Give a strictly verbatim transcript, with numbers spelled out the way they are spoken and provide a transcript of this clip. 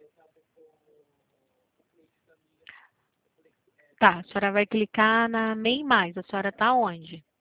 Tá, a senhora vai clicar na Nem Mais. A senhora está onde?